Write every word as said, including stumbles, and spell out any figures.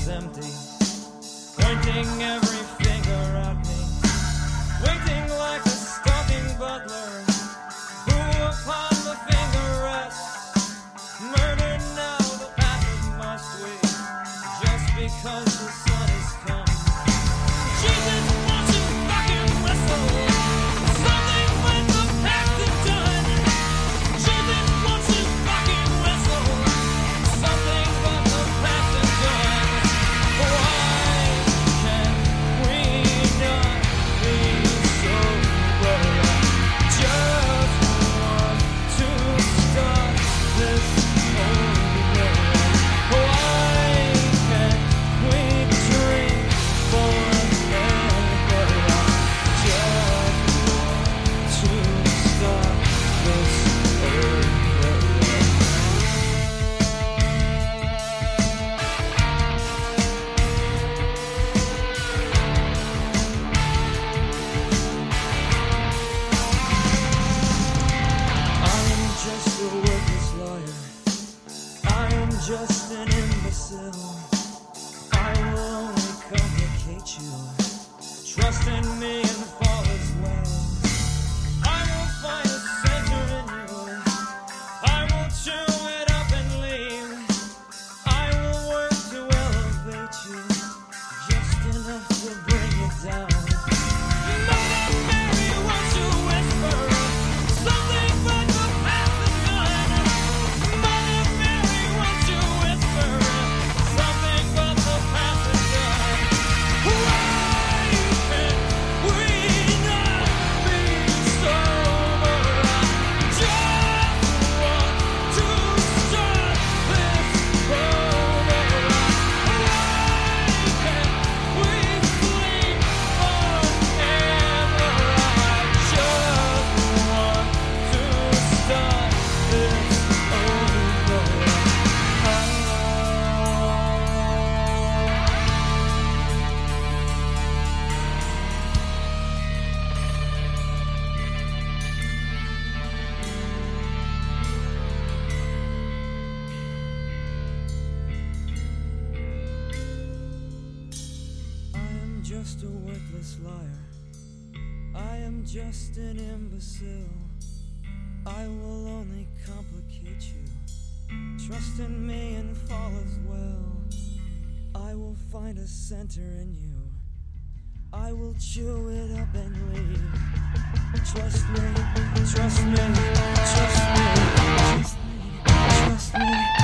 was empty, pointing every finger at me, waiting like a stalking butler, who upon the finger rests, murdered now the path of my sweet, just because the sun has come. Jesus wants to fucking whistle, something when the past is done. Jesus wants to fucking whistle, something but the past is done. Why can we not be sober? Just want to start this over. Why can't we drink forever? Just want to start this over. I am just a worthless liar. I am just an imbecile. I will only complicate you. Trust in me and fall as well. I will find a center in you. I will chew it up and leave. I will work to elevate you, just enough to bring it down. Mother Mary wants to whisper something but the past is done. Mother Mary wants to whisper something but the past is done. Why can we not be sober? Just want to start this over. Why can't we sleep forever? I just want to start this over. I am just a worthless liar. I am just an imbecile. I will only complicate you. Trust in me and fall as well. I will find a center in you. I will chew it up and leave. Trust me, trust me, trust me, trust me, trust me.